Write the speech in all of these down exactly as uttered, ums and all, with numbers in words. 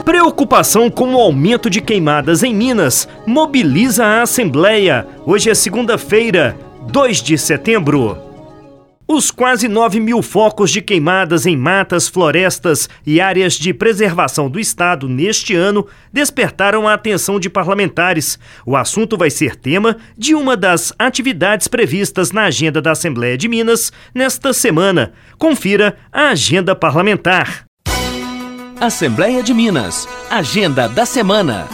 Preocupação com o aumento de queimadas em Minas mobiliza a Assembleia. Hoje é segunda-feira, dois de setembro. Os quase nove mil focos de queimadas em matas, florestas e áreas de preservação do estado neste ano despertaram a atenção de parlamentares. O assunto vai ser tema de uma das atividades previstas na agenda da Assembleia de Minas nesta semana. Confira a agenda parlamentar. Assembleia de Minas, agenda da semana.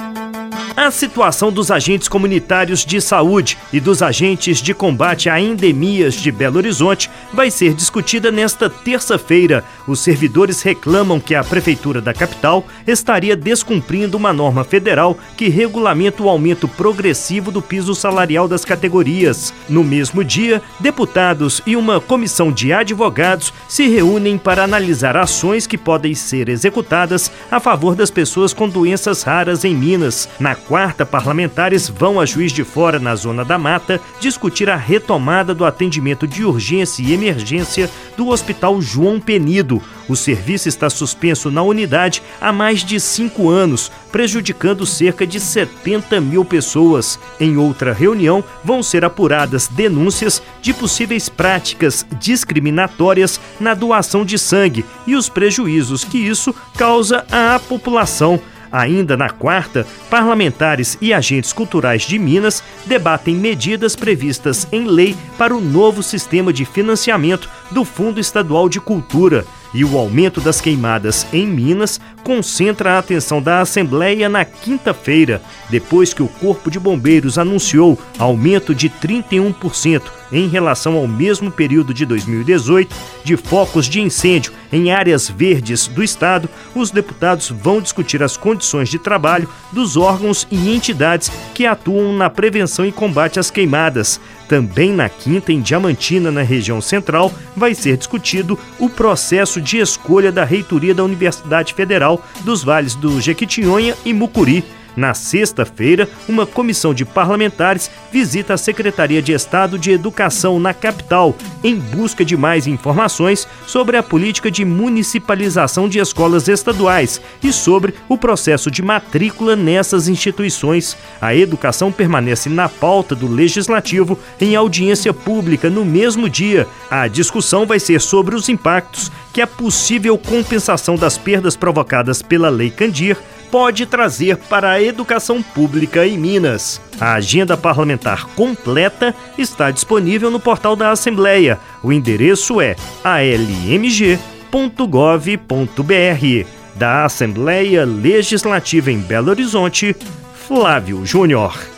A situação dos agentes comunitários de saúde e dos agentes de combate a endemias de Belo Horizonte vai ser discutida nesta terça-feira. Os servidores reclamam que a Prefeitura da capital estaria descumprindo uma norma federal que regulamenta o aumento progressivo do piso salarial das categorias. No mesmo dia, deputados e uma comissão de advogados se reúnem para analisar ações que podem ser executadas a favor das pessoas com doenças raras em Minas. Na quarta, parlamentares vão a Juiz de Fora, na Zona da Mata, discutir a retomada do atendimento de urgência e emergência do Hospital João Penido. O serviço está suspenso na unidade há mais de cinco anos, prejudicando cerca de setenta mil pessoas. Em outra reunião, vão ser apuradas denúncias de possíveis práticas discriminatórias na doação de sangue e os prejuízos que isso causa à população. Ainda na quarta, parlamentares e agentes culturais de Minas debatem medidas previstas em lei para o novo sistema de financiamento do Fundo Estadual de Cultura. E o aumento das queimadas em Minas concentra a atenção da Assembleia na quinta-feira, depois que o Corpo de Bombeiros anunciou aumento de trinta e um por cento em relação ao mesmo período de dois mil e dezoito de focos de incêndio em áreas verdes do estado. Os deputados vão discutir as condições de trabalho dos órgãos e entidades que atuam na prevenção e combate às queimadas. Também na quinta, em Diamantina, na região central, vai ser discutido o processo de escolha da reitoria da Universidade Federal dos Vales do Jequitinhonha e Mucuri. Na sexta-feira, uma comissão de parlamentares visita a Secretaria de Estado de Educação na capital em busca de mais informações sobre a política de municipalização de escolas estaduais e sobre o processo de matrícula nessas instituições. A educação permanece na pauta do Legislativo em audiência pública no mesmo dia. A discussão vai ser sobre os impactos que a possível compensação das perdas provocadas pela Lei Candir pode trazer para a educação pública em Minas. A agenda parlamentar completa está disponível no portal da Assembleia. O endereço é a l m g ponto gov ponto b r. Da Assembleia Legislativa em Belo Horizonte, Flávio Júnior.